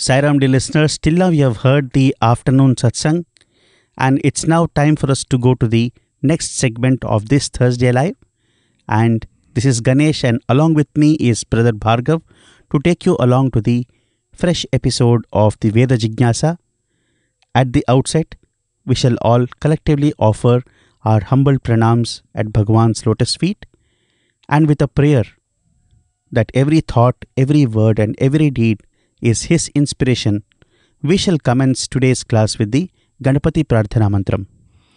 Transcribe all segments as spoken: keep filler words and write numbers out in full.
Sairam, dear listeners, till now you have heard the afternoon satsang, and it's now time for us to go to the next segment of this Thursday Live. And this is Ganesh, and along with me is Brother Bhargav to take you along to the fresh episode of the Veda Jignasa. At the outset, we shall all collectively offer our humble pranams at Bhagwan's lotus feet, and with a prayer that every thought, every word and every deed is His inspiration, we shall commence today's class with the Ganapati Prarthana Mantram.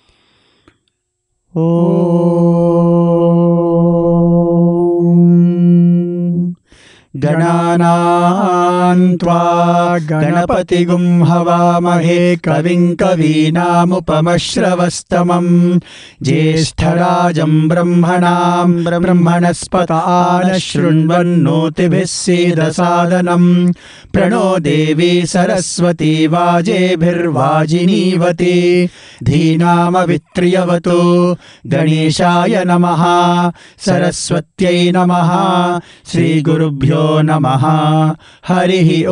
Om Gananam Tva Ganapatigum Havamahe Kavim Kavinamupamashravastamam Jyeshthārajam Brahmanam Brahmanaspata Shrunvannotibhis Sedasadanam Prano Devi Saraswati Vajebhirvajinivati Dhinama Vitriyavato Ganeshaya Namaha Saraswatyai Namaha Sri Gurubhyo Namaha Harihi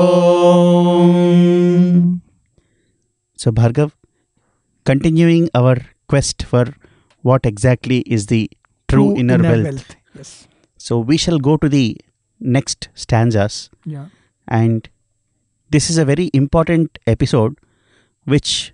Om. So Bhargav, continuing our quest for what exactly is the true, true inner, inner wealth. wealth. Yes. So we shall go to the next stanzas. Yeah. And this is a very important episode which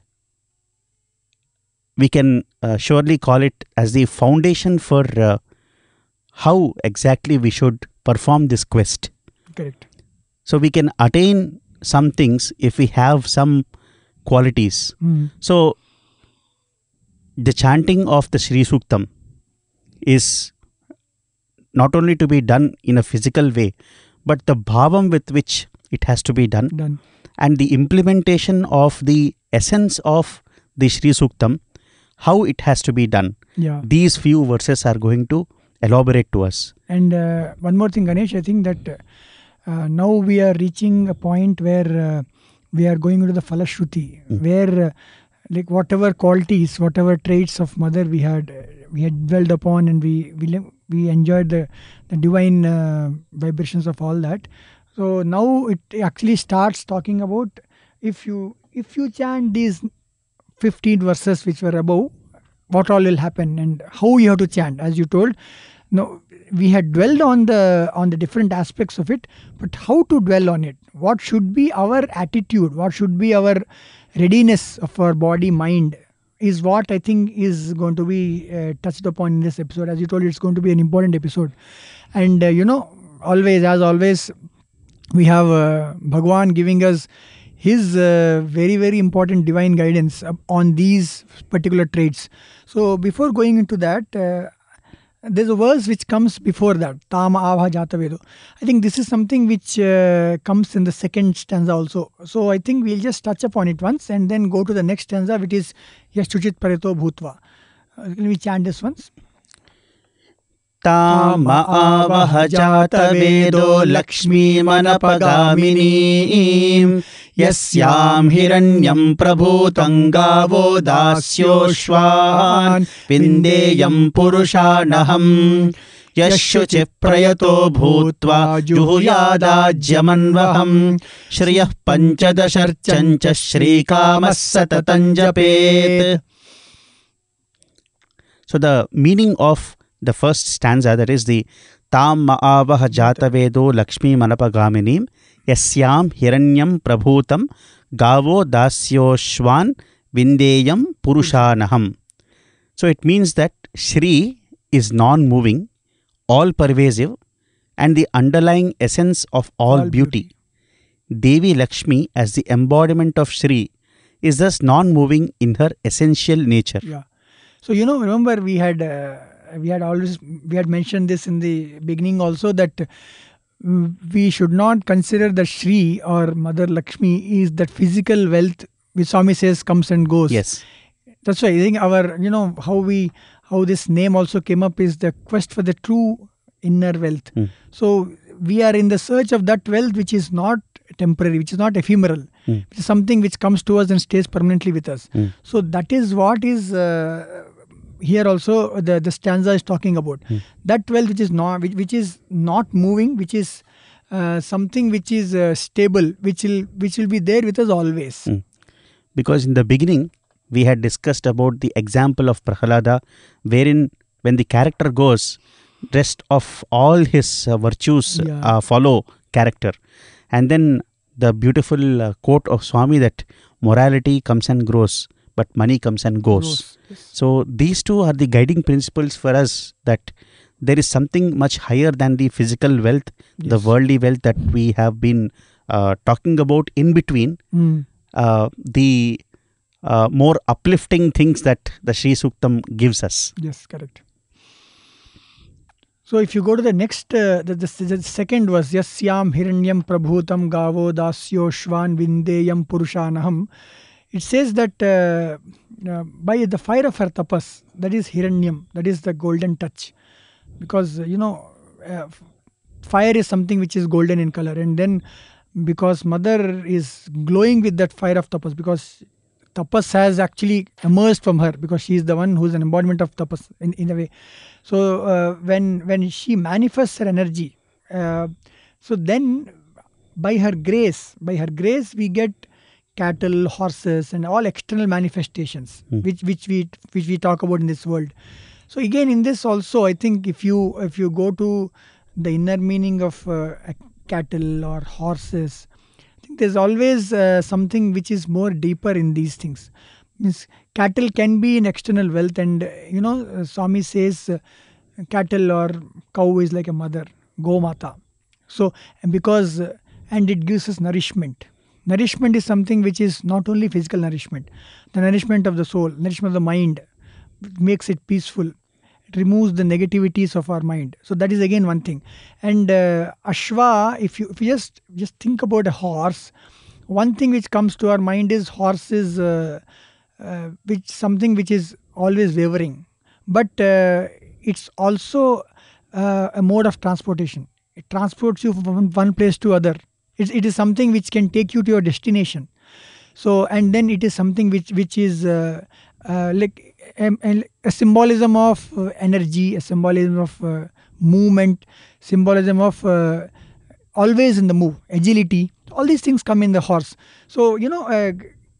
we can uh, surely call it as the foundation for uh, how exactly we should perform this quest. Correct. So we can attain some things if we have some qualities. Mm. So the chanting of the Sri Suktam is not only to be done in a physical way, but the bhavam with which it has to be done, done. and the implementation of the essence of the Sri Suktam, how it has to be done. Yeah. These few verses are going to elaborate to us. And uh, one more thing, Ganesh, I think that uh, now we are reaching a point where uh, we are going into the Falashruti, mm. where uh, like whatever qualities, whatever traits of mother we had uh, we had dwelled upon, and we we we enjoyed the the divine uh, vibrations of all that. So now it actually starts talking about if you if you chant these fifteen verses which were above, what all will happen and how you have to chant, as you told. No, we had dwelled on the on the different aspects of it, but how to dwell on it? What should be our attitude? What should be our readiness of our body, mind? Is what I think is going to be uh, touched upon in this episode. As you told, it's going to be an important episode. And uh, you know, always, as always, we have uh, Bhagwan giving us his uh, very, very important divine guidance on these particular traits. So before going into that, uh, there's a verse which comes before that, Tama Avha Jatavedo. I think this is something which uh, comes in the second stanza also. So I think we'll just touch upon it once and then go to the next stanza, which is Yashtuchit Pareto Bhutva. Uh, can we chant this once? Tama Avah Jatavedo Lakshmi Manapagaminī Yasyam Hiranyam Prabhutam Gavo Dasyoshvan Vindeyam Purushanaham Yashuchip Prayato Bhutva Juhuyadajyamanvaham Shriyah Panchadasharchancha Shrikamas Satatan Japet. So the meaning of the first stanza, that is the Tam Ma'avah Jatavedo Lakshmi Manapagaminim Yasyam Hiranyam Prabhutam Gavo Dasyoshvan Vindeyam Purushanaham. So it means that Shri is non-moving, all-pervasive, and the underlying essence of all, all beauty. beauty. Devi Lakshmi, as the embodiment of Shri, is thus non-moving in her essential nature. Yeah. So you know, remember we had uh, we had always we had mentioned this in the beginning also, that we should not consider that Shri or Mother Lakshmi is that physical wealth which Swami says comes and goes. Yes. That's why I think our, you know, how we how this name also came up is the quest for the true inner wealth. Mm. So we are in the search of that wealth which is not temporary, which is not ephemeral, mm. which is something which comes to us and stays permanently with us. Mm. So that is what is uh, here also the, the stanza is talking about. Mm. That wealth which is not which, which is not moving, which is uh, something which is uh, stable, which will which will be there with us always. Mm. Because in the beginning, we had discussed about the example of Prahalada, wherein when the character goes, rest of all his uh, virtues Yeah. uh, follow character. And then the beautiful uh, quote of Swami that morality comes and grows, but money comes and goes. Gross. Yes. So these two are the guiding principles for us, that there is something much higher than the physical wealth, the Yes. worldly wealth that we have been uh, talking about in between. Mm. Uh, the uh, more uplifting things that the Sri Suktam gives us. Yes, correct. So if you go to the next, uh, the, the, the second was Yasyam Hiranyam Prabhutam Gavo Dasyo Shvan Vindeyam Purushanaham. It says that uh, uh, by the fire of her tapas, that is Hiranyam, that is the golden touch. Because, uh, you know, uh, fire is something which is golden in color. And then because mother is glowing with that fire of tapas, because tapas has actually emerged from her, because she is the one who is an embodiment of tapas in, in a way. So uh, when when she manifests her energy, uh, so then by her grace, by her grace we get cattle, horses, and all external manifestations, Hmm. which which we which we talk about in this world. So again, in this also, I think if you if you go to the inner meaning of uh, a cattle or horses, I think there's always uh, something which is more deeper in these things. Means cattle can be an external wealth, and uh, you know, uh, Swami says uh, cattle or cow is like a mother, Go Mata. So, and because uh, and it gives us nourishment. Nourishment is something which is not only physical nourishment, the nourishment of the soul, nourishment of the mind, makes it peaceful. It removes the negativities of our mind. So that is again one thing. And uh, Ashwa, if you if you just just think about a horse, one thing which comes to our mind is horse is uh, uh, which something which is always wavering, but uh, it's also uh, a mode of transportation. It transports you from one place to other. It, it is something which can take you to your destination. So, and then it is something which which is uh, uh, like a, a symbolism of uh, energy, a symbolism of uh, movement, symbolism of uh, always in the move, agility. All these things come in the horse. So you know, uh,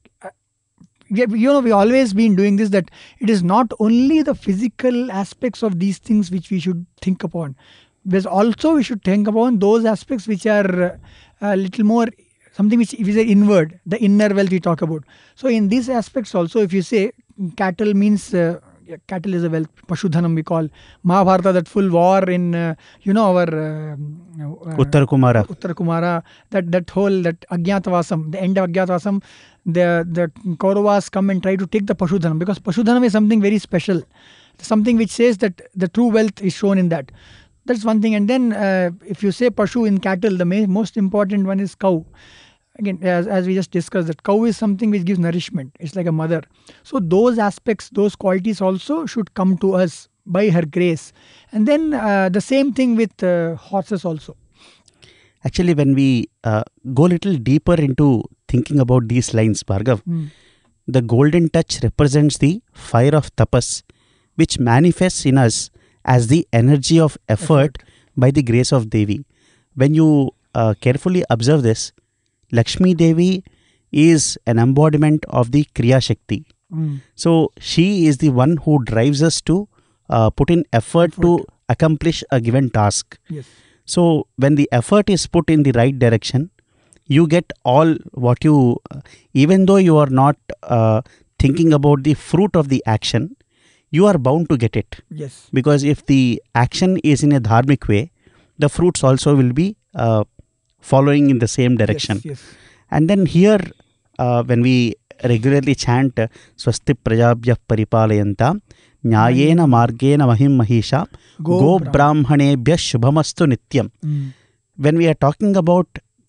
you know, we always been doing this. That it is not only the physical aspects of these things which we should think upon. There's also we should think upon those aspects which are uh, a little more something which if you say inward, the inner wealth we talk about. So in these aspects also, if you say cattle means uh, cattle is a wealth, Pashudhanam we call. Mahabharata, that full war in uh, you know our uh, uh, Uttar Kumara. Uttar Kumara, that that whole that Agyatavasam, the end of Agyatavasam, the the Kauravas come and try to take the Pashudhanam, because Pashudhanam is something very special, something which says that the true wealth is shown in that. That's one thing. And then uh, if you say Pashu in cattle, the ma- most important one is cow. Again, as, as we just discussed, that cow is something which gives nourishment. It's like a mother. So those aspects, those qualities also should come to us by her grace. And then uh, the same thing with uh, horses also. Actually, when we uh, go a little deeper into thinking about these lines, Bhargav, Mm. the golden touch represents the fire of tapas, which manifests in us as the energy of effort, Effort. by the grace of Devi. When you uh, carefully observe this, Lakshmi Devi is an embodiment of the Kriya Shakti. Mm. So she is the one who drives us to uh, put in effort, Effort. to accomplish a given task. Yes. So when the effort is put in the right direction, you get all what you, uh, even though you are not uh, thinking about the fruit of the action, you are bound to get it. Yes. Because if the action is in a dharmic way, the fruits also will be uh, following in the same direction. Yes. Yes. And then here, uh, when we regularly chant uh, Swasti Prajabhyah Paripalayanta Nyayena Margena Mahim Mahisha Go Brahmanebhyah Shubhamastu Nityam. Mm. When we are talking about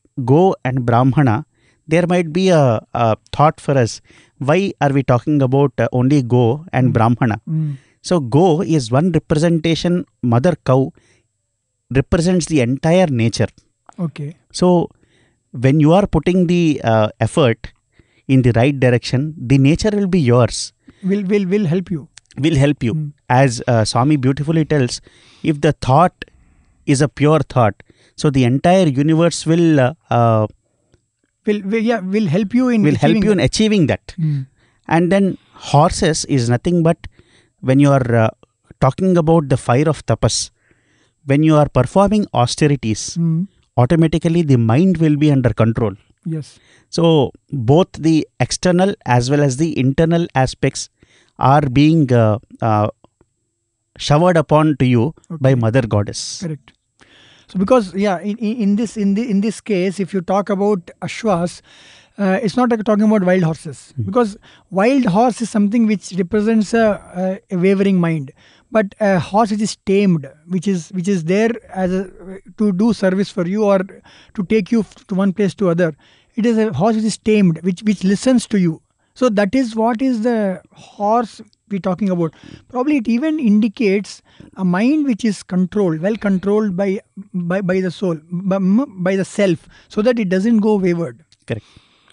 Go and Brahmana, there might be a, a thought for us. Why are we talking about uh, only Go and Mm. Brahmana? Mm. So Go is one representation. Mother cow represents the entire nature. Okay. So when you are putting the uh, effort in the right direction, the nature will be yours, Will will will help you. will help you. Mm. As uh, Swami beautifully tells, if the thought is a pure thought, So the entire universe will uh, uh, will, will yeah will help you in will help achieving you in that. achieving that. Mm. And then horses is nothing but when you are uh, talking about the fire of tapas, when you are performing austerities, Mm. automatically the mind will be under control. Yes. So both the external as well as the internal aspects are being uh, uh, showered upon to you by Okay. Mother Goddess. Correct. So because yeah, in, in in this in the in this case, if you talk about ashwas, uh, it's not like talking about wild horses, Mhm. because wild horse is something which represents a, a, a wavering mind. But a horse which is tamed, which is which is there as a, to do service for you or to take you f- to one place to other. It is a horse which is tamed, which which listens to you. So that is what is the horse we're talking about. Probably it even indicates a mind which is controlled, well controlled by by, by the soul, by, by the self, so that it doesn't go wayward. Correct.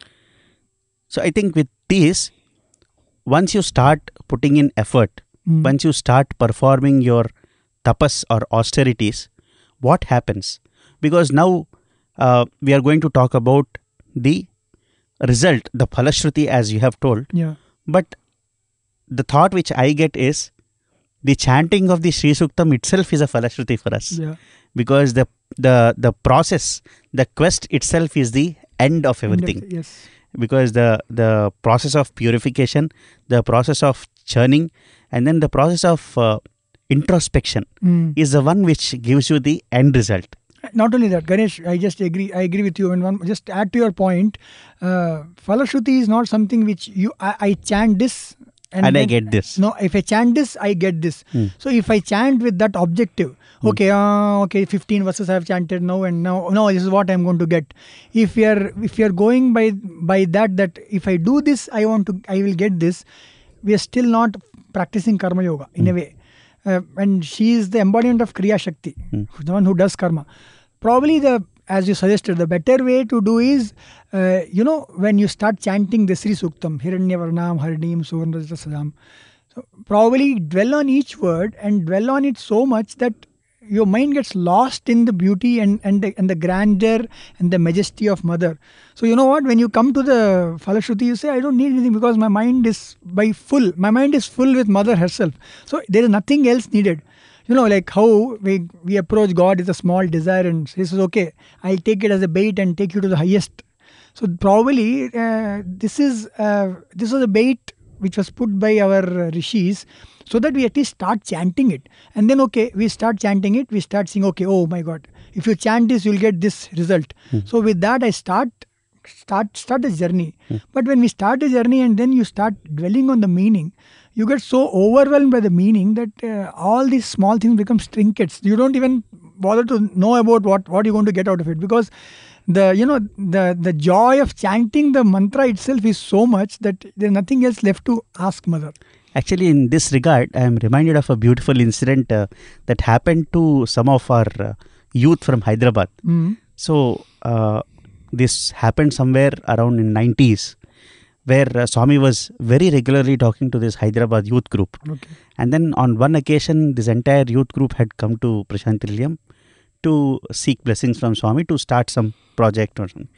So I think with these, once you start putting in effort, Mm. once you start performing your tapas or austerities, what happens? Because now uh, we are going to talk about the result, the phalashruti as you have told. Yeah. But the thought which I get is the chanting of the Sri Suktam itself is a phalashruti for us. Yeah. Because the the the process, the quest itself is the end of everything. Yes. Because the the process of purification, the process of churning, and then the process of uh, introspection Mm. is the one which gives you the end result. Not only that, Ganesh, I just agree. I agree with you. And one, just add to your point, uh, Phalashruti is not something which you I, I chant this And, I then- get this. No, if I chant this, I get this. Hmm. So if I chant with that objective, okay, uh, okay, fifteen verses I have chanted now, and now, no, this is what I'm going to get. If you're if you're going by by that, that if I do this, I want to, I will get this. We are still not practicing karma yoga in a way, uh, and she is the embodiment of Kriya Shakti, Hmm. the one who does karma. Probably the, as you suggested, the better way to do is, uh, you know, when you start chanting the Sri Suktam, Hiranyavarnam, Harinim, Suvarnrajata Sadam. So probably dwell on each word and dwell on it so much that your mind gets lost in the beauty and, and, the, and the grandeur and the majesty of Mother. So you know what, when you come to the Phalashruti, you say, I don't need anything because my mind is by full. My mind is full with Mother herself. So there is nothing else needed. You know, like how we, we approach God with a small desire and he says, okay, I'll take it as a bait and take you to the highest. So probably uh, this is uh, this was a bait which was put by our uh, rishis, so that we at least start chanting it. And then, okay, we start chanting it, we start saying, okay, oh my God, if you chant this, you'll get this result. Hmm. So with that, I start start start a journey. Hmm. But when we start a journey and then you start dwelling on the meaning, you get so overwhelmed by the meaning that uh, all these small things become trinkets. You don't even bother to know about what, what you're going to get out of it, because the you know the the joy of chanting the mantra itself is so much that there's nothing else left to ask Mother. Actually, in this regard, I am reminded of a beautiful incident uh, that happened to some of our uh, youth from Hyderabad. Mm. So, uh, this happened somewhere around in nineties, where uh, Swami was very regularly talking to this Hyderabad youth group. Okay. And then on one occasion, this entire youth group had come to Prashant Trillium to seek blessings from Swami to start some project or something.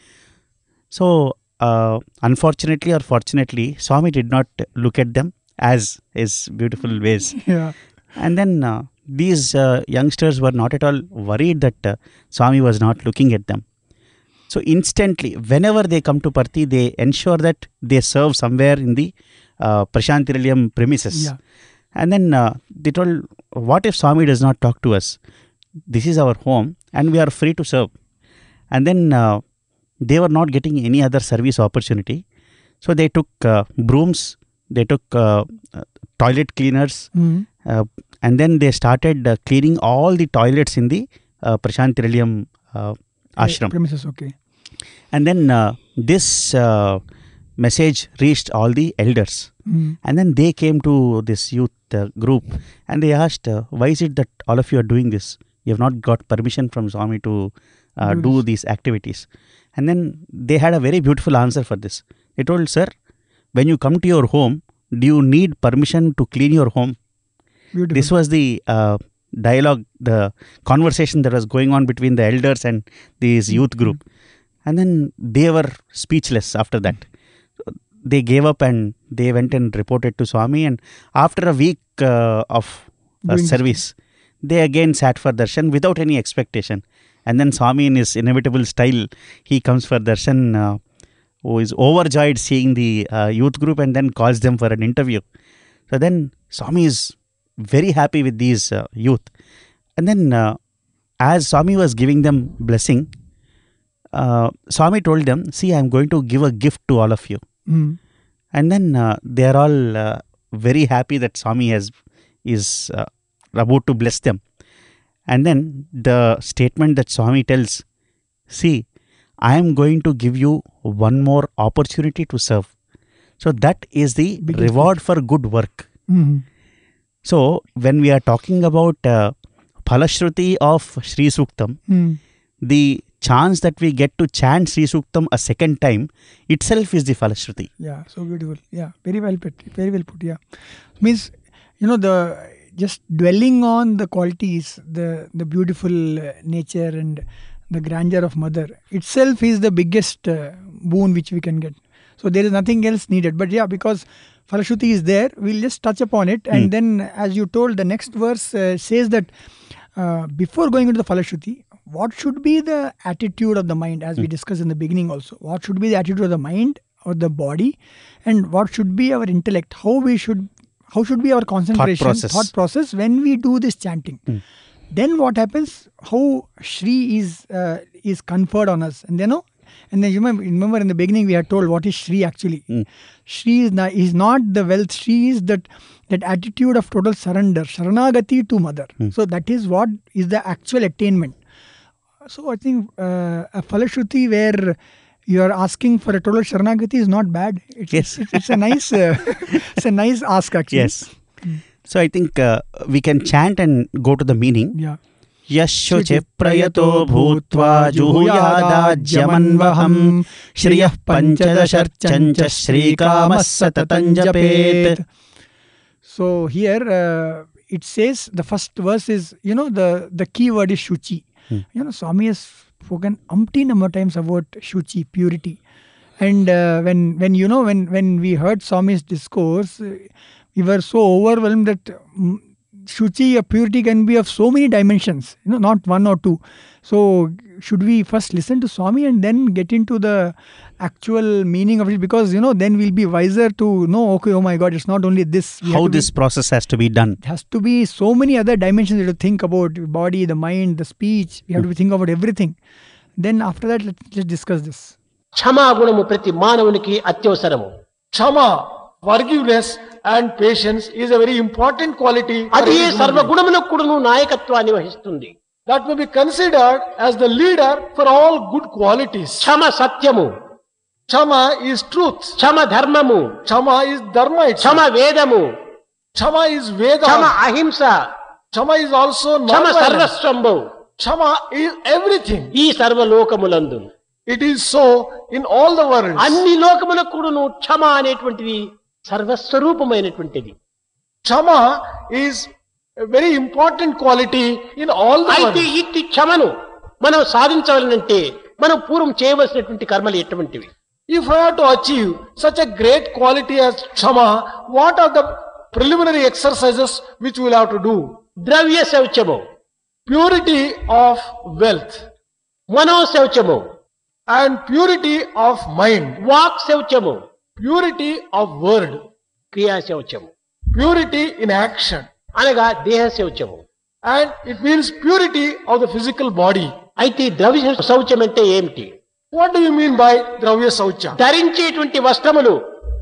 So, uh, unfortunately or fortunately, Swami did not look at them as his beautiful ways. Yeah. And then uh, these uh, youngsters were not at all worried that uh, Swami was not looking at them. So instantly, whenever they come to Parthi, they ensure that they serve somewhere in the uh, Prashant Trillium premises. Yeah. And then uh, they told, what if Swami does not talk to us? This is our home and we are free to serve. And then uh, they were not getting any other service opportunity. So they took uh, brooms, they took uh, uh, toilet cleaners, Mm. uh, and then they started uh, cleaning all the toilets in the uh, Prashant Trillium uh, ashram. Premises, okay. And then uh, this uh, message reached all the elders. Mm. And then they came to this youth uh, group and they asked, uh, why is it that all of you are doing this? You have not got permission from Swami to uh, Do do this. these activities. And then they had a very beautiful answer for this. They told, sir, when you come to your home, do you need permission to clean your home? Beautiful. This was the uh, dialogue, the conversation that was going on between the elders and this youth group. And then they were speechless after that. They gave up and they went and reported to Swami. And after a week uh, of uh, service, they again sat for darshan without any expectation. And then Swami, in his inevitable style, he comes for darshan, uh, who is overjoyed seeing the uh, youth group, and then calls them for an interview. So then Swami is very happy with these uh, youth. And then uh, as Swami was giving them blessing, uh, Swami told them, see, I am going to give a gift to all of you. Mm. And then uh, they are all uh, very happy that Swami has is uh, about to bless them. And then the statement that Swami tells, see, I am going to give you one more opportunity to serve. So that is the Biggest reward thing. For good work. Mm-hmm. So when we are talking about uh, Phalashruti of Sri Suktam, mm. the chance that we get to chant Sri Suktam a second time itself is the Phalashruti. Yeah, so beautiful. Yeah, very well put. Very well put. Yeah, means, you know, the just dwelling on the qualities, the the beautiful uh, nature and the grandeur of Mother itself is the biggest uh, boon which we can get. So there is nothing else needed. But yeah, because Phalashruti is there, we'll just touch upon it. And mm. then, as you told, the next verse uh, says that uh, before going into the Phalashruti, what should be the attitude of the mind, as mm. we discussed in the beginning also? What should be the attitude of the mind or the body, and what should be our intellect? How we should, how should be our concentration, thought process, thought process when we do this chanting? Mm. Then what happens? How Shri is uh, is conferred on us, and you know, and then you remember, remember in the beginning we had told what is Shri actually. Mm. Shri is not, is not the wealth. Shri is that that attitude of total surrender, Sharanagati to Mother. Mm. So that is what is the actual attainment. So I think uh, a Phalashruti where you are asking for a total Sharanagati is not bad. It's, yes, it's, it's a nice uh, it's a nice ask actually. Yes. Mm. So I think uh, we can chant and go to the meaning. Yeah. Yashuche prayato bhutva juhuyadajyamanvaham shriyah panchadasharchancha shrikamas satatanjapet. So here uh, it says, the first verse is, you know, the, the key word is Shuchi. Hmm. You know, Swami has spoken umpteen number of times about Shuchi, purity. And uh, when, when, you know, when, when we heard Swami's discourse, uh, we were so overwhelmed that um, Shuchi, a purity, can be of so many dimensions, you know, not one or two. So should we first listen to Swami and then get into the actual meaning of it? Because, you know, then we'll be wiser to know, okay, oh my God, it's not only this. How this be, process has to be done. It has to be so many other dimensions you have to think about, the body, the mind, the speech. We have mm. to think about everything. Then after that, let's, let's discuss this. Chama gunamu prati manavuniki atyavasaramu. Chama, forgiveness and patience is a very important quality. Adi sarva gunamulaku kudanu nayakatvaanni vahistundi. That may be considered as the leader for all good qualities. Chama satyamu. Chama is truth. Chama dharmamu. Chama is dharma itself. Chama vedamu. Chama is Veda. Chama ahimsa. Chama is also non-violence. Chama sarvasvambu. Chama is everything. Ee sarva lokamulandu. It is so in all the worlds. Anni lokamulaku kudanu chama anetvantivi sarvaswarupamayinatvantiది. Chama is a very important quality in all the worlds. అయితే ఇట్టి క్షమను మనం సాధించాలంటే మనం పూర్వం చేయవలసినటువంటి కర్మలు ఎటువంటివి? If I have to achieve such a great quality as Chama, what are the preliminary exercises which we will have to do? Dravya Sauchamo, purity of wealth. Mano Sauchamo, and purity of mind. Vak Sauchamo, purity of word. Kriya Sauchamo, purity in action. Anaga Deha Sauchamo, and it means purity of the physical body. Aiti Dravya Saucham ante emti? What do you mean by Dravya Saucha? Dharincheటువంటి వస్త్రములు.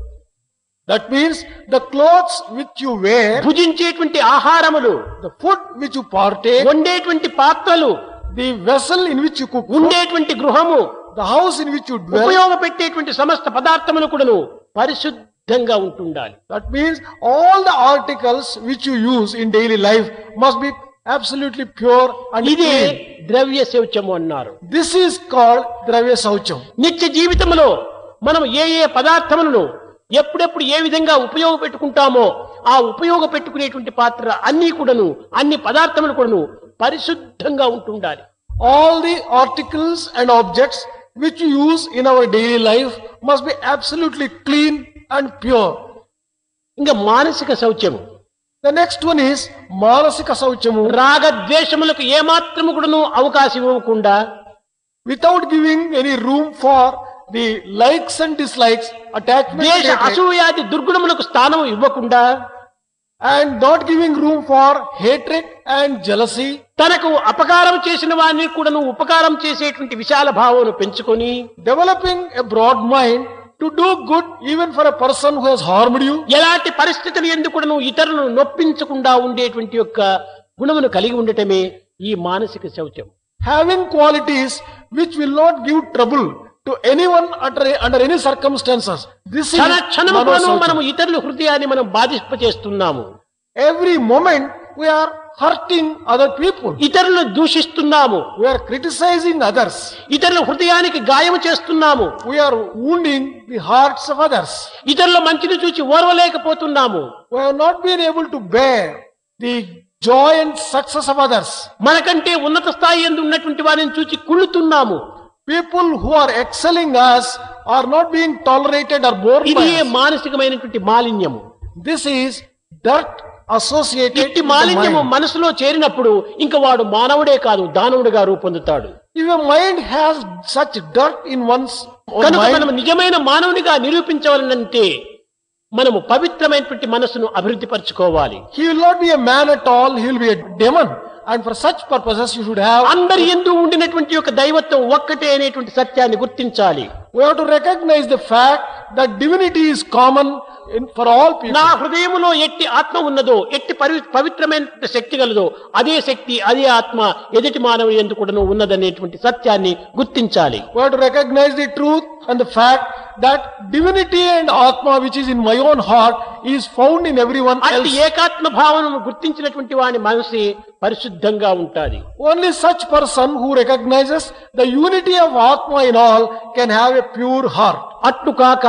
That means the clothes which you wear. భుజించేటువంటి ఆహారములు. The food which you partake. వండేటువంటి పాత్రలు. The vessel in which you cook. ఉండేటువంటి గృహము. The house in which you dwell. ఉపయోగపెట్టేటువంటి సమస్త పదార్థములు కూడాను పరిశుద్ధంగా ఉంటుండాలి. That means all the articles which you use in daily life must be absolutely pure and ఇదే ద్రవ్య శౌచము అన్నారు. This is called ద్రవ్య శౌచం. నిత్య జీవితంలో మనం ఏ ఏ పదార్థములను ఎప్పుడెప్పుడు ఏ విధంగా ఉపయోగపెట్టుకుంటామో ఆ ఉపయోగపెట్టుకునేటువంటి పాత్ర అన్ని కూడాను అన్ని పదార్థములు కూడాను పరిశుద్ధంగా ఉంటుండాలి. All the articles and objects which we use in our daily life must be absolutely clean and pure. ఇంకా మానసిక శౌచము. The next one is Manasika Sauchamu. రాగ ద్వేషములకు ఏమాత్రము కూడాను అవకాశం ఇవ్వకుండా, Without giving any room for the likes and dislikes, attachment ద్వేష and hatred, అసూయాది దుర్గుణములకు స్థానం ఇవ్వకుండా, and not giving room for hatred and jealousy, తనకు అపకారం చేసిన వారిని కూడాను ఉపకారం చేసేటువంటి విశాల భావమును పెంచుకొని, developing a broad mind to do good even for a person who has harmed you, ఎలాంటి పరిస్థితులు ఎందుకు కూడాను ఇతరులను నొప్పించకుండా ఉండేటువంటి యొక్క గుణమును కలిగి ఉండటమే ఈ మానసిక శౌచం. having qualities which will not give trouble to anyone under, under any circumstances. This is క్షణ క్షణము కూడాను Manasaucham. మనము ఇతరుల హృదయాన్ని మనం బాధింపచేస్తున్నాము. Every moment we are hurting other people. ఇతరులను దూషిస్తున్నాము. We are criticizing others. ఇతరుల హృదయానికి గాయము చేస్తున్నాము. We are wounding the hearts of others. ఇతరుల మంచిని చూచి ఓర్వలేకపోతున్నాము. We have not been able to bear the joy and success of others. మనకంటే ఉన్నత స్థాయి యందు ఉన్నటువంటి వారిని చూచి కుళ్ళుతున్నాము. People who are excelling us are not being tolerated or borne ఇది by us. మానసికమైనటువంటి మాలిన్యము. This is dirt associated ఇట్టి with the మాలిన్యము mind. మనసులో చేరినప్పుడు ఇంకా వాడు మానవుడే కాదు దానవుడిగా రూపొందుతాడు. If a mind has such dirt in one's own కనుక మనం mind, నిజమైన మానవునిగా నిరూపించవాలంటే మనము పవిత్రమైనటువంటి మనసును అభివృద్ధి పరచుకోవాలి. he will not be a man at all, he will be a demon. And for such purposes you should have, అందరి యందు ఉండినటువంటి యొక్క దైవత్వం ఒక్కటే అనేటువంటి సత్యాన్ని గుర్తించాలి. we have to recognize the fact that divinity is common in, for all people. నా హృదయములో ఎట్టి ఆత్మ ఉన్నదో ఎట్టి పవి- పవిత్రమైన శక్తి గలదో అదే శక్తి అదే ఆత్మ ఎదుటి మానవుని యందు కూడాను ఉన్నదనేటువంటి సత్యాన్ని గుర్తించాలి. We have to recognize the truth and the fact that divinity and Atma which is in my own heart is found in everyone అట్టి else. ఏకాత్మ భావనను గుర్తించినటువంటి వాని మనసు పరిశుద్ధంగా ఉంటాది. Only such person who recognizes the unity of Atma in all can have a pure heart. అట్లు కాక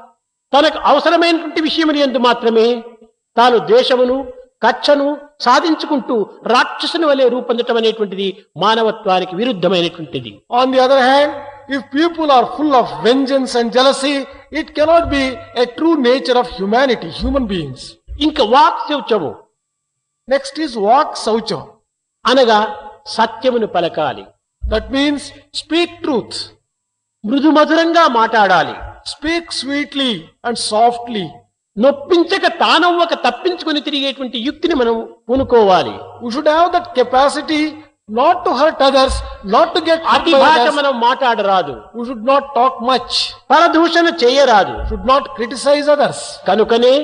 తనకు అవసరమైనటువంటి విషయములు యందు మాత్రమే తాను ద్వేషమును కక్షను సాధించుకుంటూ రాక్షసుని వలె రూపొందటం అనేటువంటిది మానవత్వానికి విరుద్ధమైనటువంటిది. On the other hand, if people are full of vengeance and jealousy, it cannot be a true nature of humanity, human beings. ఇంకా వాక్ శౌచము Next is Vak Saucham. అనగా సత్యమును పలకాలి. That means speak truth, మృదు మధురంగా మాట్లాడాలి. speak sweetly and softly. నొప్పించక తానవ్వక తప్పించుకొని తిరిగేటువంటి యుక్తిని మనం పూనుకోవాలి. We should have that capacity not to hurt others, not to get hurt అతి by భాష others. మనం మాట్లాడరాదు. We should not talk much, పరదూషణ చేయరాదు. should not criticize others. కనుకనే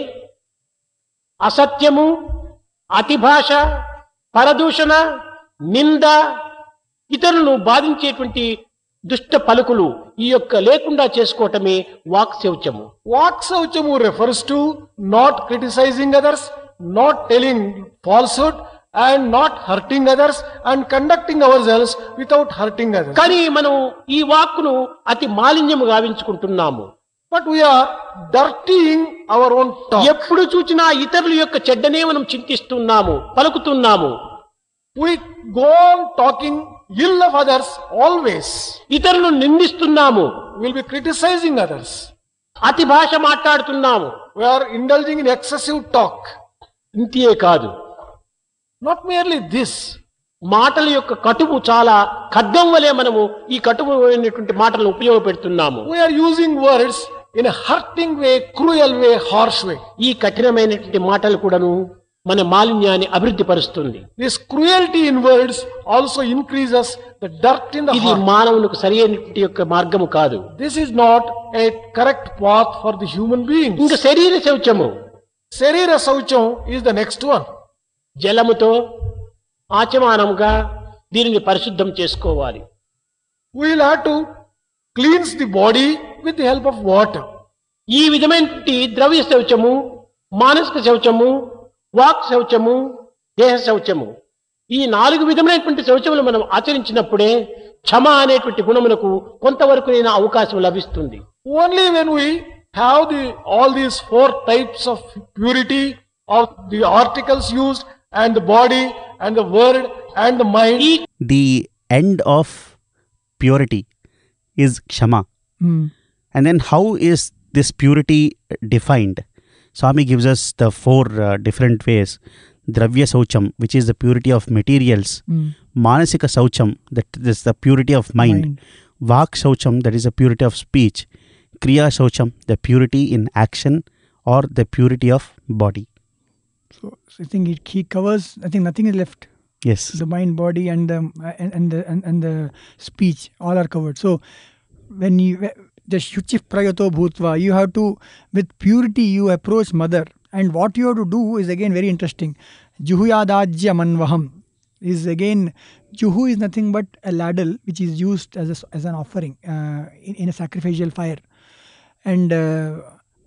అసత్యము అతి భాష పరదూషణ నింద ఇతరులను బాధించేటువంటి దుష్ట పలుకులు ఈ యొక్క లేకుండా చేసుకోవటమే వాక్శౌచము. Vak Sauchamu refers to not criticizing others, not telling falsehood, and not hurting others, and conducting ourselves without hurting others. కానీ మనం ఈ వాక్కును అతి మాలిన్యము గావించుకుంటున్నాము. But we are dirtying our own talk. ఎప్పుడు చూచినా ఇతరుల యొక్క చెడ్డనే మనం చింతిస్తున్నాము పలుకుతున్నాము. We go on talking ill of others always. ఇతరులను నిందిస్తున్నాము. We will be criticizing others. అతి భాష మాట్లాడుతున్నాము. We are indulging in excessive talk. ఇంతే కాదు, Not merely this, మాటల యొక్క కటువు చాలా ఖడ్గం వలె మనము ఈ కటువు అయినటువంటి మాటలను ఉపయోగపెడుతున్నాము. we are using words in a hurting way, cruel way, harsh way. ఈ కఠినమైనటువంటి మాటలు కూడాను మన మాలిన్యాన్ని అభివృద్ధి పరుస్తుంది. This cruelty in words also increases the dirt in the ఇది heart. మానవునికి సరి అయినటువంటి యొక్క మార్గము కాదు. This is not a correct path for the human beings. ఇంకా శరీర శౌచము Sarira Saucham is the next one. జలముతో ఆచమానముగా దీనిని పరిశుద్ధం చేసుకోవాలి. We will have to cleanse the body with the help of water. ఈ విధమైనటువంటి ద్రవ్య శౌచము మానసిక శౌచము వాక్ శౌచము దేహ శౌచము ఈ నాలుగు విధమైనటువంటి శౌచములు మనం ఆచరించినప్పుడే క్షమ అనేటువంటి గుణమునకు కొంతవరకు అవకాశం లభిస్తుంది. Only when we have the all these four types of purity of the articles used and the body and the word and the mind. The end of purity is kshama. Mm. And then how is this purity defined? Swami gives us the four uh, different ways. Dravya Saucham, which is the purity of materials. Mm. Manasika Saucham, that is the purity of mind. Mind. Vak Saucham, that is the purity of speech. Kriya Saucham, the purity in action or the purity of body. So, so I think it, he covers, I think nothing is left. Yes. The mind, body, and the and, and the and, and the speech all are covered. So when you the shuchi prayato bhutva, you have to, with purity you approach mother, and what you have to do is again very interesting. Juhuyadajya manvaham is again, juhu is nothing but a ladle which is used as a, as an offering uh, in, in a sacrificial fire, and uh,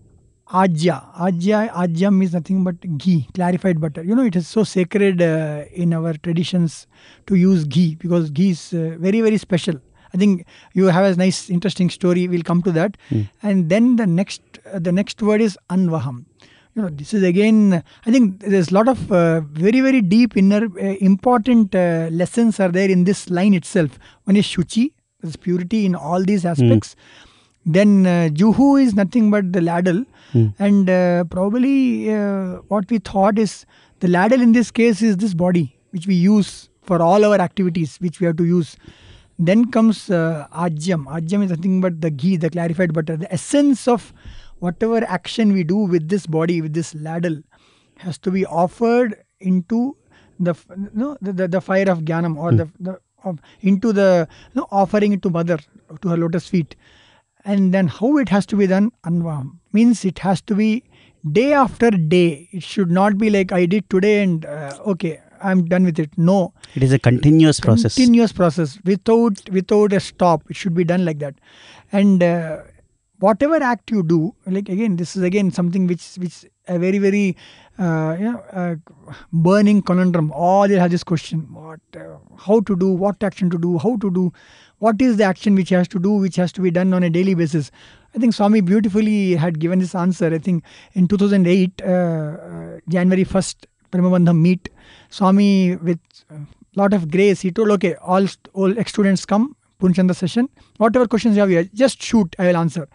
Ajya. Ajya, Ajya means nothing but ghee, clarified butter. You know, it is so sacred uh, in our traditions to use ghee, because ghee is uh, very, very special. I think you have a nice, interesting story. We'll come to that. Mm. And then the next, uh, the next word is anvaham. You know, this is again, I think there's a lot of uh, very, very deep inner, uh, important uh, lessons are there in this line itself. One is shuchi, there's purity in all these aspects. Mm. Then uh, juhu is nothing but the ladle. Mm. And uh, probably uh, what we thought is the ladle in this case is this body, which we use for all our activities, which we have to use. Then comes uh, ajyam. Ajyam is nothing but the ghee, the clarified butter. The essence of whatever action we do with this body, with this ladle, has to be offered into the no the, the, the fire of jnanam, or mm. the, the of, into the no offering it to mother, to her lotus feet. And then how it has to be done, anvaham, means it has to be day after day. It should not be like I did today and uh, okay, I'm done with it. No. It is a continuous process. Continuous process without without a stop. It should be done like that. And uh, whatever act you do, like again, this is again something which which a very very uh, you know uh, burning conundrum. All they have this question: what, uh, how to do, what action to do, how to do. What is the action which has to do, which has to be done on a daily basis? I think Swami beautifully had given this answer. I think in two thousand eight, uh, uh, January first, Premabandham meet, Swami with a lot of grace, he told, okay, all, all ex-students come, Punchanda session. Whatever questions you have here, just shoot, I will answer.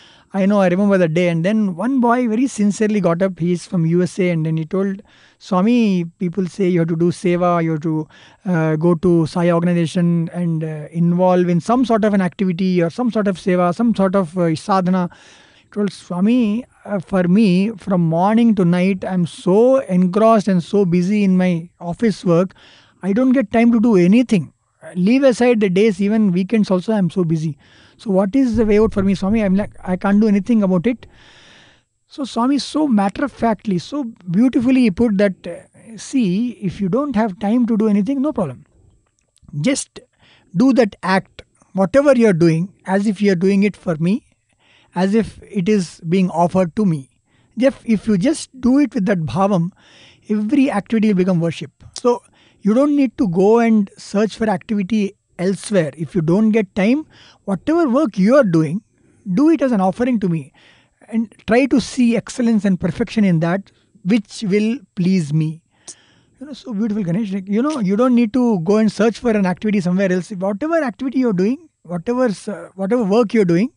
I know, I remember the day. And then one boy very sincerely got up. He is from U S A, and then he told, Swami, people say you have to do seva, you have to uh, go to Saya organization and uh, involve in some sort of an activity or some sort of seva, some sort of uh, sadhana. He told, Swami, uh, for me, from morning to night, I'm so engrossed and so busy in my office work, I don't get time to do anything. Leave aside the days, even weekends also, I'm so busy. So what is the way out for me, Swami? I'm like, I can't do anything about it. So Swami so matter-of-factly, so beautifully he put that, uh, see, if you don't have time to do anything, no problem. Just do that act, whatever you're doing, as if you're doing it for me, as if it is being offered to me. If, if you just do it with that bhavam, every activity will become worship. So you don't need to go and search for activity elsewhere. If you don't get time, whatever work you are doing, do it as an offering to me. And try to see excellence and perfection in that, which will please me. You know, so beautiful, Ganesh. You know, you don't need to go and search for an activity somewhere else. Whatever activity you're doing, whatever uh, whatever work you're doing,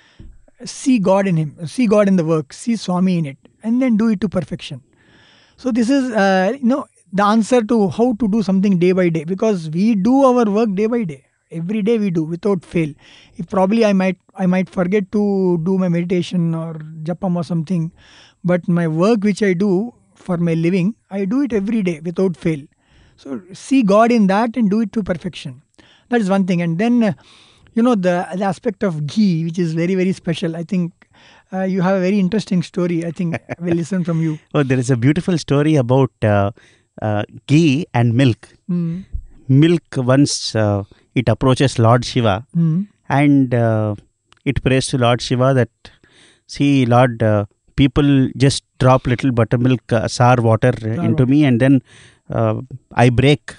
see God in him. See God in the work. See Swami in it. And then do it to perfection. So this is, uh, you know, the answer to how to do something day by day. Because we do our work day by day. Every day we do without fail. If probably I might I might forget to do my meditation or japam or something, but my work which I do for my living, I do it every day without fail. So see God in that and do it to perfection. That is one thing. And then uh, you know the, the aspect of ghee, which is very very special. I think uh, you have a very interesting story. I think we'll listen from you. Oh, there is a beautiful story about uh, uh, ghee and milk. Mm. Milk once. Uh, It approaches Lord Shiva mm. and uh, it prays to Lord Shiva that, see, Lord, uh, people just drop little buttermilk, uh, sour water sour into water. me, and then uh, I break.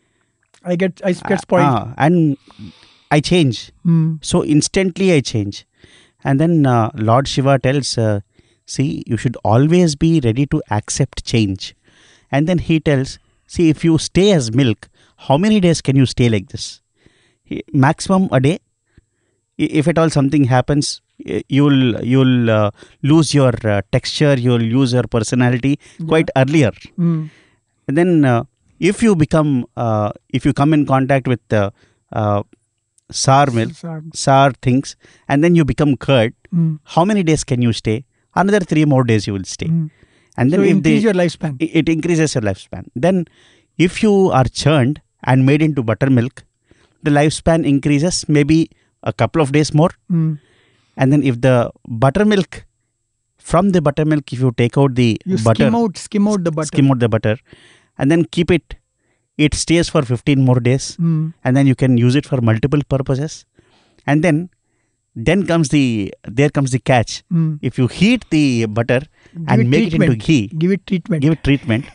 I get I get spoiled. Uh, uh, and I change. Mm. So instantly I change. And then uh, Lord Shiva tells, uh, see, you should always be ready to accept change. And then he tells, see, if you stay as milk, how many days can you stay like this? He- Maximum a day. I- If at all something happens, y- you'll you'll uh, lose your uh, texture, you'll lose your personality quite earlier. Mm. And then uh, if you become, uh, if you come in contact with uh, uh, sour milk, So- sour things, and then you become curd, Mm. how many days can you stay? Another three more days you will stay. Mm. And then So if increase they, your lifespan. it it increases your lifespan. Then if you are churned and made into buttermilk, the lifespan increases maybe a couple of days more. Mm. And then if the buttermilk, from the buttermilk, if you take out the You butter, skim out, skim out the butter. skim out the butter, and then keep it, it stays for fifteen more days, Mm. and then you can use it for multiple purposes. And then, then comes the, there comes the catch. Mm. If you heat the butter Give and it make it into treatment. ghee, Give it treatment. give it treatment,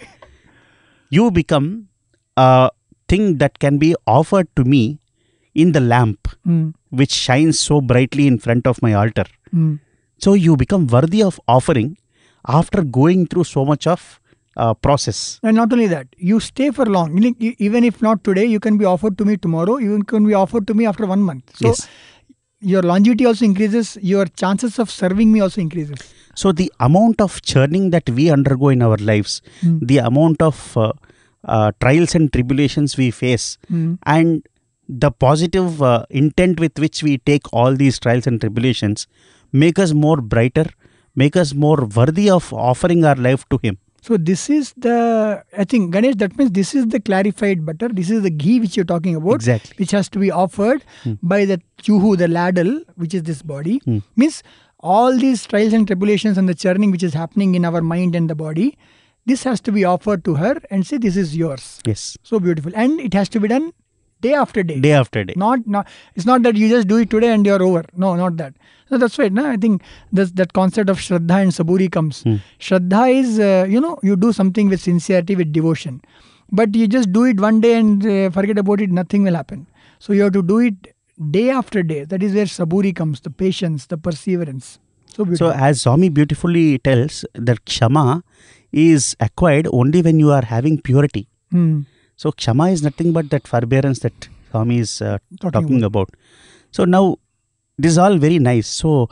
you become a thing that can be offered to me in the lamp, Mm. which shines so brightly in front of my altar. Mm. So you become worthy of offering after going through so much of uh, process. And not only that, you stay for long. You know, e- Even if not today, you can be offered to me tomorrow. You can be offered to me after one month. So Yes. your longevity also increases. Your chances of serving me also increases. So the amount of churning that we undergo in our lives, Mm. the amount of uh, uh, trials and tribulations we face, Mm. and the positive uh, intent with which we take all these trials and tribulations make us more brighter, make us more worthy of offering our life to Him. So this is the, I think, Ganesh, that means this is the clarified butter. This is the ghee which you're talking about. Exactly. Which has to be offered Hmm. by the chuhu, the ladle, which is this body. Hmm. Means all these trials and tribulations and the churning which is happening in our mind and the body, this has to be offered to her and say, this is yours. Yes. So beautiful. And it has to be done day after day. Day after day. Not, not, it's not that you just do it today and you're over. No, not that. So that's right. No? I think this, that concept of Shraddha and Saburi comes. Hmm. Shraddha is, uh, you know, you do something with sincerity, with devotion. But you just do it one day and uh, forget about it, nothing will happen. So you have to do it day after day. That is where Saburi comes, the patience, the perseverance. So beautiful. So as Swami beautifully tells, that Kshama is acquired only when you are having purity. Hmm. So Kshama is nothing but that forbearance that Swami is uh, Talking talking about. So now, this is all very nice. So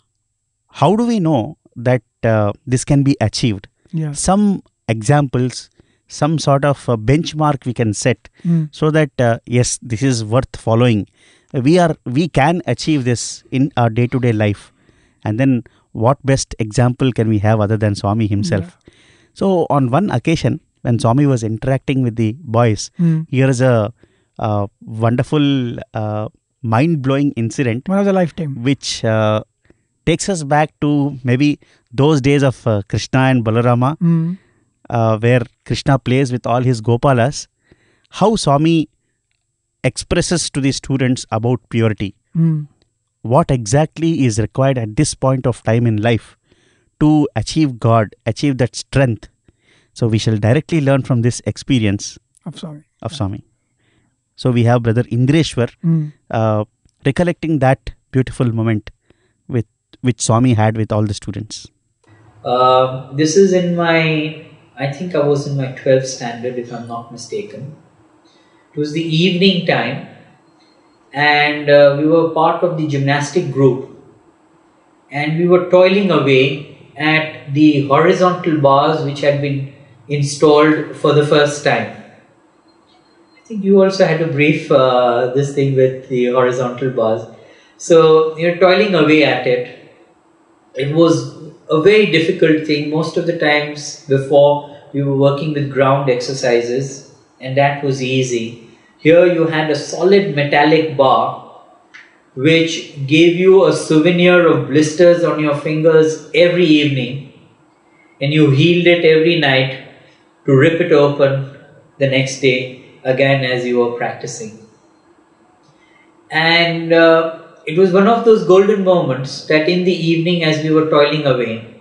how do we know that uh, this can be achieved? Yeah. Some examples, some sort of uh, benchmark we can set, Hmm. so that uh, yes, this is worth following. We are we can achieve this in our day-to-day life. And then what best example can we have other than Swami himself? So on one occasion, when Swami was interacting with the boys, Hmm. here is a, uh wonderful, uh, mind-blowing incident One of the lifetime. which uh, takes us back to maybe those days of uh, Krishna and Balarama, Hmm. uh, where Krishna plays with all his Gopalas. How Swami expresses to the students about purity. Hmm. What exactly is required at this point of time in life to achieve God, achieve that strength. So we shall directly learn from this experience Of Swami. of Swami. So we have Brother Indreshwar Hmm. uh, recollecting that beautiful moment with which Swami had with all the students. Uh, this is in my, I think I was in my twelfth standard, if I'm not mistaken. It was the evening time, and uh, we were part of the gymnastic group, and we were toiling away at the horizontal bars which had been installed for the first time. I think you also had to brief uh, this thing with the horizontal bars. So you're toiling away at it. It was a very difficult thing. Most of the times before, we were working with ground exercises, and that was easy. Here you had a solid metallic bar which gave you a souvenir of blisters on your fingers every evening, and you healed it every night to rip it open the next day again as you were practicing. And uh, it was one of those golden moments that in the evening, as we were toiling away,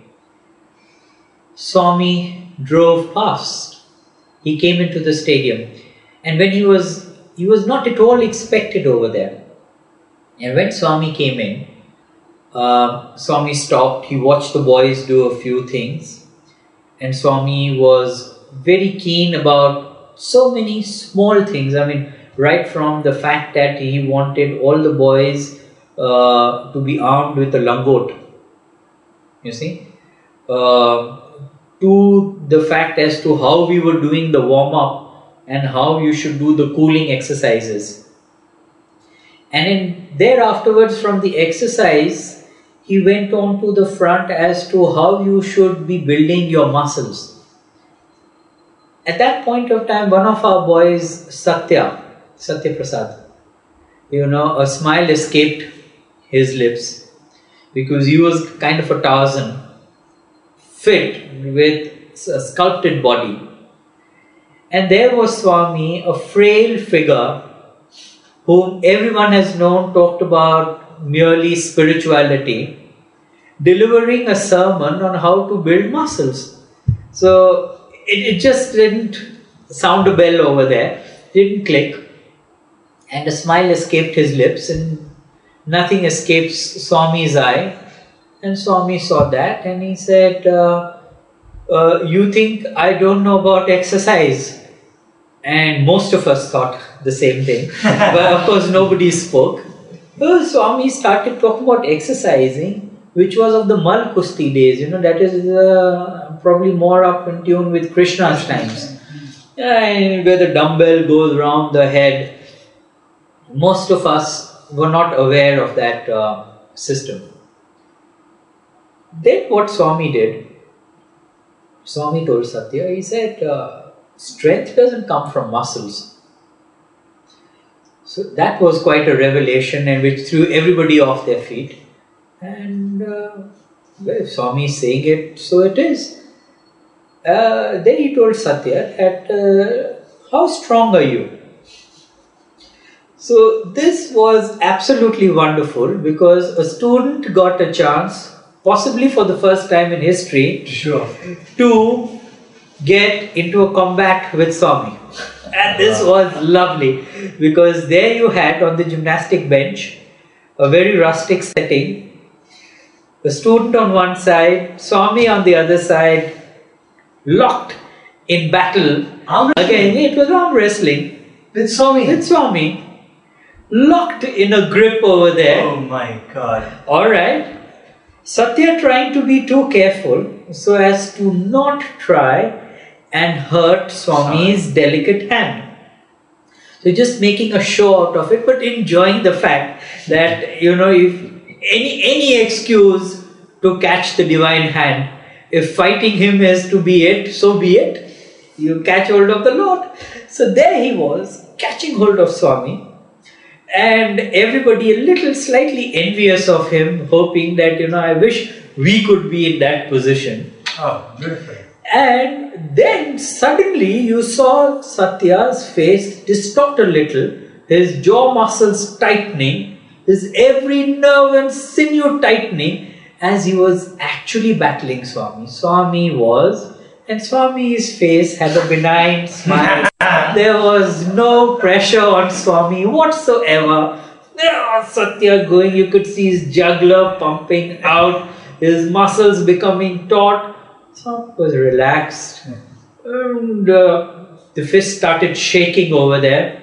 Swami drove past. He came into the stadium, and when he was he was not at all expected over there. And when Swami came in, uh, Swami stopped. He watched the boys do a few things, and Swami was very keen about so many small things. I mean, right from the fact that he wanted all the boys uh, to be armed with a langot, you see, uh, to the fact as to how we were doing the warm-up and how you should do the cooling exercises. And then there afterwards from the exercise, he went on to the front as to how you should be building your muscles. At that point of time, one of our boys, Satya, Satya Prasad, you know, a smile escaped his lips because he was kind of a Tarzan, fit with a sculpted body. And there was Swami, a frail figure whom everyone has known, talked about merely spirituality, delivering a sermon on how to build muscles. So it, it just didn't sound a bell over there, didn't click, and a smile escaped his lips and nothing escapes Swami's eye. And Swami saw that and he said, uh, uh, you think I don't know about exercise? And most of us thought the same thing, but of course nobody spoke. So Swami started talking about exercising, which was of the Mal Kusti days, you know, that is uh, probably more up in tune with Krishna's times, and where the dumbbell goes around the head. Most of us were not aware of that uh, system. Then what Swami did, Swami told Satya, he said, uh, strength doesn't come from muscles. So that was quite a revelation and which threw everybody off their feet. And uh, well, if Swami is saying it, so it is. Uh, then he told Satya that, uh, how strong are you? So this was absolutely wonderful because a student got a chance, possibly for the first time in history, Sure. to get into a combat with Swami. And this was lovely because there you had on the gymnastic bench a very rustic setting, the student on one side, Swami on the other side, locked in battle. Arm Again, it was arm wrestling With Swami. with Swami, locked in a grip over there. Oh my God. Alright. Satya trying to be too careful so as to not try and hurt Swami's delicate hand. So just making a show out of it, but enjoying the fact that, you know, if any any excuse to catch the divine hand, if fighting him is to be it, so be it. You catch hold of the Lord. So there he was, catching hold of Swami, and everybody a little slightly envious of him, hoping that, you know, I wish we could be in that position. Oh, beautiful. And then suddenly you saw Satya's face distort a little, his jaw muscles tightening, his every nerve and sinew tightening as he was actually battling Swami. Swami was, and Swami's face had a benign smile. There was no pressure on Swami whatsoever. There was Satya going, you could see his jugular pumping out, his muscles becoming taut. Swami was relaxed, and uh, the fist started shaking over there.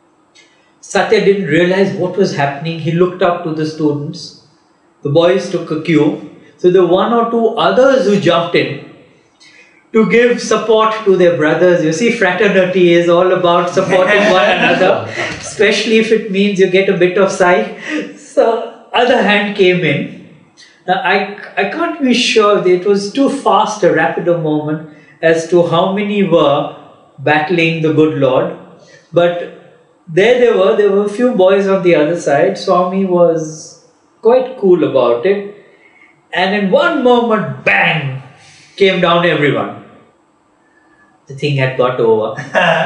Satya didn't realize what was happening. He looked up to the students. The boys took a cue. So the one or two others who jumped in to give support to their brothers. You see, fraternity is all about supporting one another, especially if it means you get a bit of sight. So other hand came in. Now, I, I can't be sure that it was too fast a rapido moment as to how many were battling the good Lord. But there they were, there were a few boys on the other side. Swami was quite cool about it. And in one moment, bang, came down everyone. The thing had got over.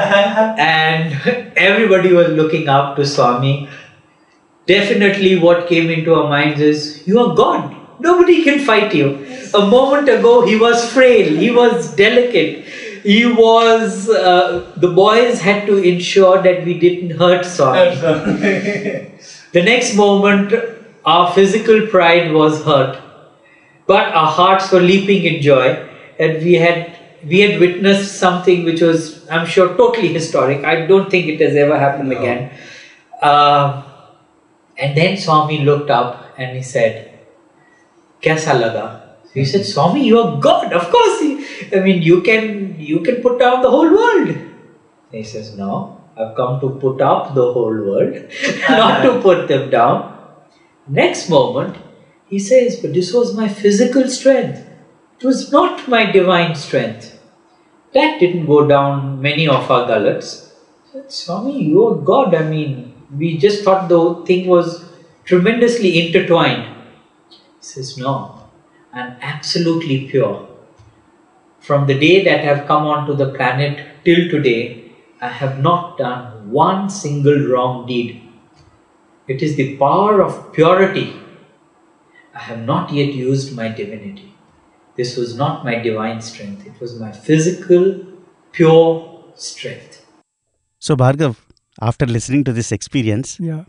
And everybody was looking up to Swami. Definitely what came into our minds is, you are God. Nobody can fight you. A moment ago, he was frail, he was delicate, he was, uh, the boys had to ensure that we didn't hurt Swami. The next moment, our physical pride was hurt, but our hearts were leaping in joy, and we had we had witnessed something which was, I'm sure, totally historic. I don't think it has ever happened No. again. Uh, and then Swami looked up and he said, "Kaisa laga?" So he said, "Swami, you are God. Of course, I mean, you can you can put down the whole world." And he says, "No, I've come to put up the whole world, not to put them down." Next moment, he says, "But this was my physical strength. It was not my divine strength. That didn't go down many of our gullets." I said, "Swami, you are God. I mean, we just thought the thing was tremendously intertwined." He says, "No, I'm absolutely pure. From the day that I've come onto the planet till today, I have not done one single wrong deed. It is the power of purity. I have not yet used my divinity. This was not my divine strength. It was my physical, pure strength." So, Bhargav, after listening to this experience, Yeah.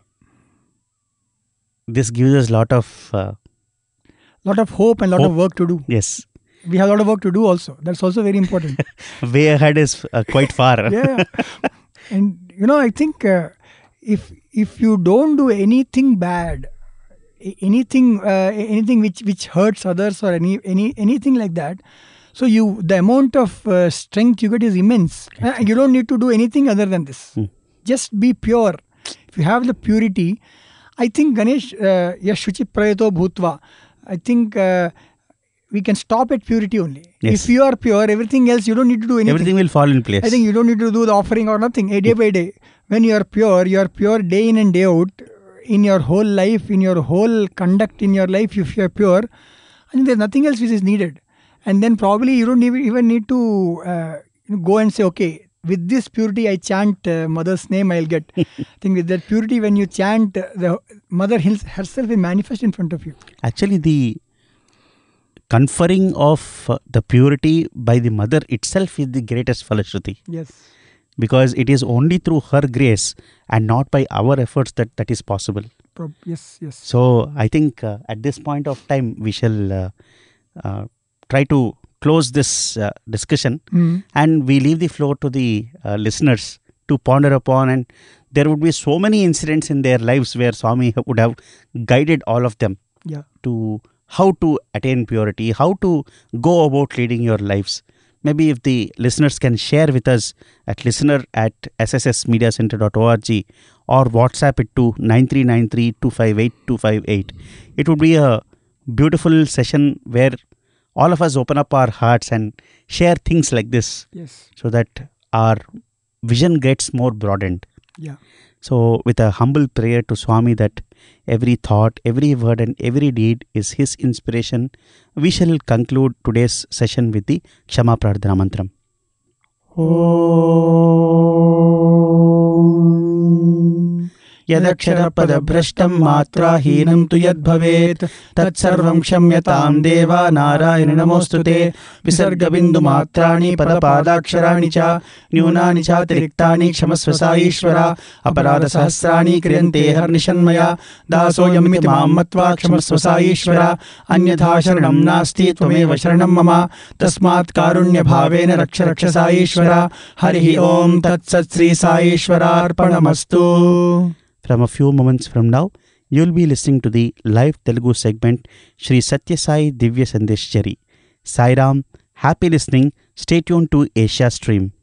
this gives us a lot of, uh, Lot of hope and lot Hope. of work to do. yes, We have a lot of work to do also. That's also very important. way ahead is uh, quite far. Yeah. And you know, I think uh, if if you don't do anything bad, a- anything uh, anything which which hurts others or any any anything like that, so you the amount of uh, strength you get is immense. Uh, you don't need to do anything other than this. Hmm. Just be pure. If you have the purity, I think Ganesh uh, Yashuchi Prayato Bhutva. I think uh, we can stop at purity only. Yes. If you are pure, everything else you don't need to do anything. Everything will fall in place. I think you don't need to do the offering or nothing. A day by day. When you are pure, you are pure day in and day out. In your whole life, in your whole conduct in your life, if you are pure, I think there's nothing else which is needed. And then probably you don't even even need to uh, go and say, okay, with this purity I chant uh, mother's name, I'll get. I think with that purity, when you chant, uh, the mother his- herself will manifest in front of you. Actually, the conferring of uh, the purity by the mother itself is the greatest Falashruti, Yes. because it is only through her grace and not by our efforts that that is possible. Prob- yes, yes. So I think uh, at this point of time we shall uh, uh, try to close this uh, discussion, Mm. and we leave the floor to the uh, listeners to ponder upon, and there would be so many incidents in their lives where Swami would have guided all of them Yeah. to how to attain purity, how to go about leading your lives. Maybe if the listeners can share with us at listener at s s s media center dot org or WhatsApp it to nine three nine three two five eight two five eight. It would be a beautiful session where all of us open up our hearts and share things like this Yes. so that our vision gets more broadened. Yeah. So, with a humble prayer to Swami that every thought, every word, and every deed is his inspiration, we shall conclude today's session with the Kshama Prarthana Mantram. Om. यदक्षरपदभ्रष्टं मात्राहीनं तु यद्भवेत् तत्सर्वं क्षम्यतां देवा नारायण नमोऽस्तु ते विसर्गबिन्दुमात्राणि पदपादाक्षराणि च न्यूनानि चातिरिक्तानि क्षमस्व सा ईश्वरा अपराधसहस्राणि क्रियन्ते हर्निशन्मया दासोऽयमिति मां मत्वा क्षमस्व सा ईश्वरा अन्यथा शरणं नास्ति त्वमेव शरणं मम तस्मात् कारुण्यभावेन रक्ष रक्ष सा ईश्वरा हरिः ओं तत्सत् श्री सा ईश्वरार्पणमस्तु. From a few moments from now, you will be listening to the live Telugu segment Shri Satya Sai Divya Sandesh Jari. Sai Ram, happy listening. Stay tuned to Asia Stream.